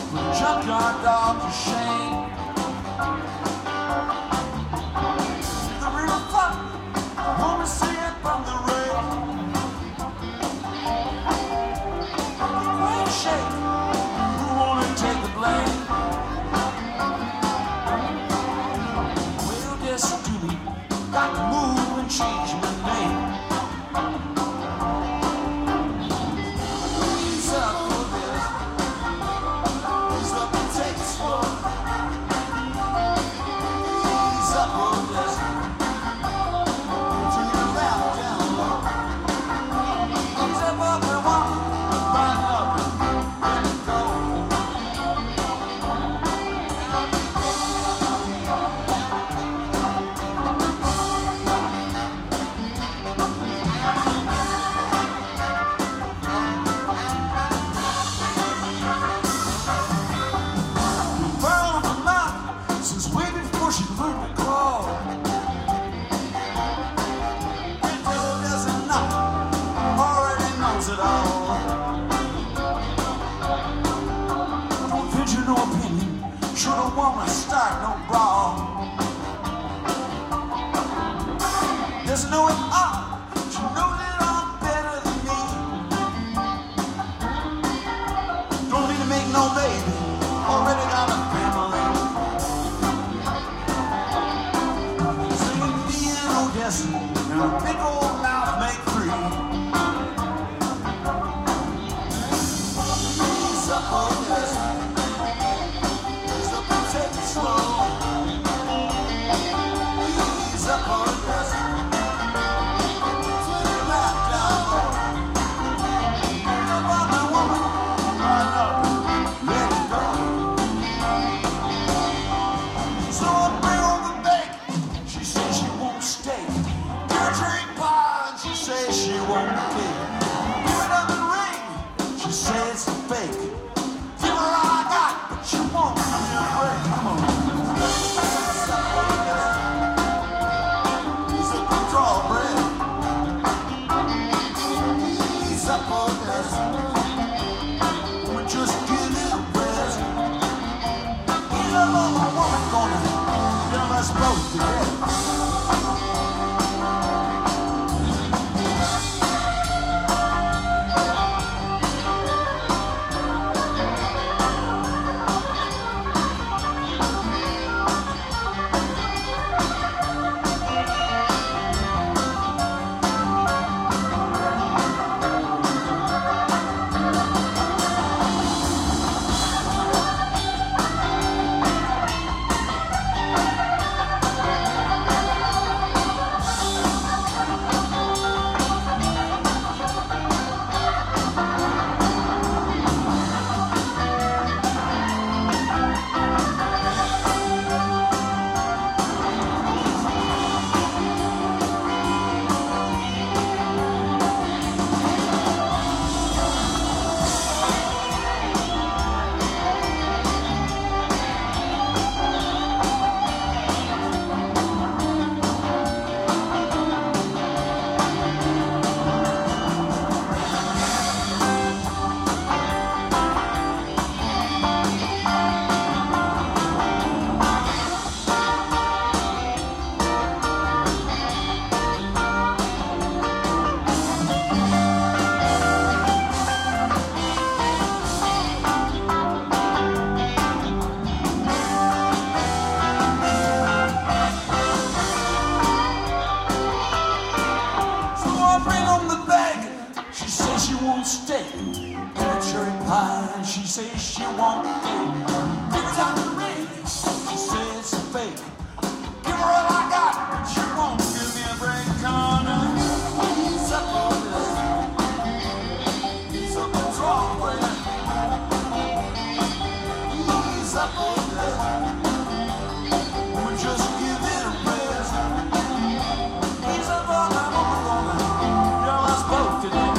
Junkyard dog to shame. The real fun, I wanna see it from the rail. The great shake, who wanna take the blame? Well, destiny, got to move and change my name. Ease up for this, ease up and take it slow. Ease up for this, turn your lap down low. Ease up and walk, line up and let it go. Burn the mouth since way before she learned to crawl. And devil doesn't know, already knows it all. Don't venture no opinion, sure don't wanna start no brawl. Doesn't know it all, she knows it all better than me. Don't need to make no baby, already got a family. Singing me and Odessa, and a big old mouth make three. Ease up, Odessa, ease up and take it slow. Ease up, Odessa, turn your lap down low. Ease up on my woman, line up, let it go. So I bring on the bacon, she says she won't stay. Give her drink pie, and she says she won't pay. Give her another ring, she says it's a fake. Give her all I got, but she won't give me a break. Come on. Ease up, Odessa. Ease up and draw bread. Ease up, Odessa. Woman, just give it a rest. Ease up on my woman, gonna kill us both together. Stay. Give her cherry pie, and she says she won't pay. Give her time to ring, she says it's a fake. Give her all I got, but she won't give me a break. Come on now, ease up on this. Ease up and draw away. Ease up on this. Woman, just give it a rest. Ease up on that woman, you're us both today.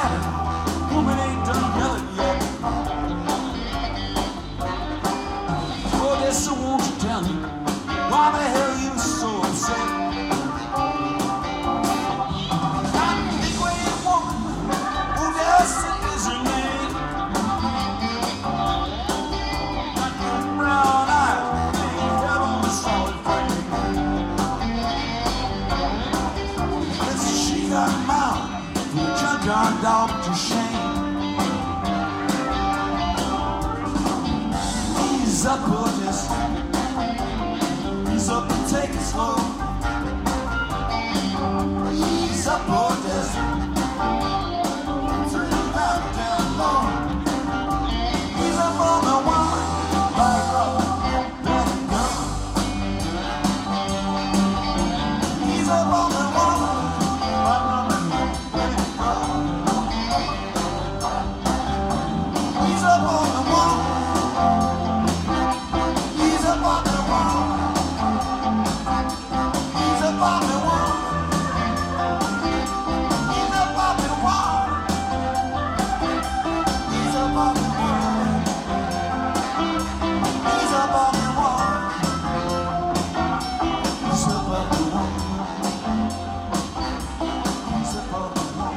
it. Woman ain't done nothing yet. So won't you tell me why the hell you so upset? I'm a big-weighted woman who just is her name. Got good brown eyes, ain't got on a solid frame. Listen, she got a mouth for a junkyard dog to shame. He's up for this. He's up and take it slow. He's up for this. Turn it back down low. He's up on the woman. Back up, let it go. He's up on the woman. Back up and let it go. He's up on the woman. He's up on the woman. He's up on the wall. He's up on the wall. He's up on the wall. He's up on the wall. He's up on the wall. He's up on the wall.